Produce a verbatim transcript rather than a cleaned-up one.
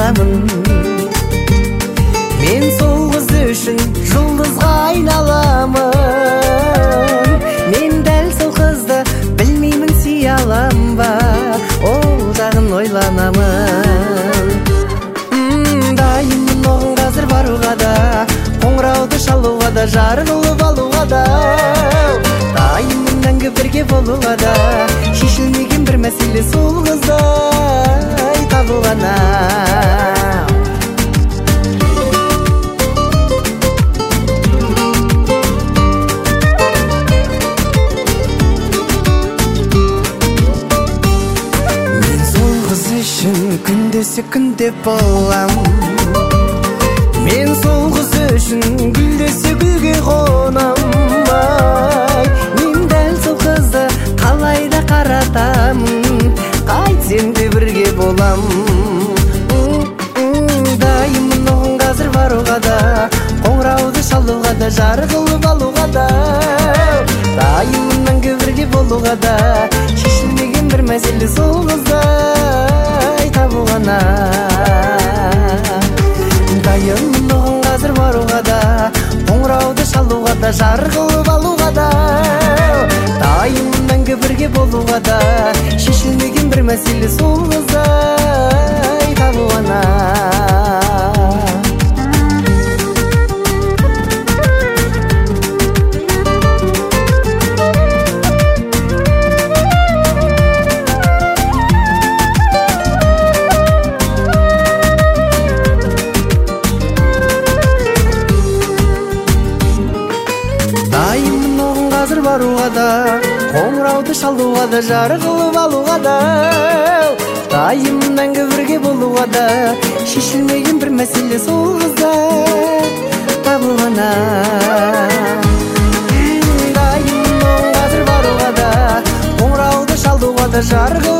аламын. Мен сол қыз үшін жұлдызға айналамын. Мен дәл сол қызды білмеймін сүйе алам ба, ол жағын ойланамын. Дайынмын оған қазір баруға да, қоңырауды шалуға да, жар қылып алуға да. Дайынмын мәңгі бірге болуға да, шешілмеген бір мәселе сол қыздай табылғана. Мен сол қыз үшін күндесі күнде болам. Мен сол қыз үшін гүлдесі гүлге қонам. Мен дәл сол қызды қалай да қаратамын, қайтсем де бірге болам. Дайынмын оған қазір баруға да, қоңырауды шалуға да, жар қылып алуға да. Дайынмын мәңгі бірге болуға да, шешілмеген бір мәселе сол қыздай табылғана. Дайынмын оған қазір баруға да, қоңырауды шалуға да, жар қылып алуға да. Дайынмын мәңгі бірге болуға да, шешілмеген бір мәселе сол қыздай табылғана. Дайынмын оған қазір баруға да, қоңырауды шалуға да, жар қылып алуға да. Дайынмын мәңгі бірге болуға да, шешілмеген бір мәселе сол қыздай табылғана. Дайынмын оған қазір баруға да, қоңырауды шалуға да, жар қылып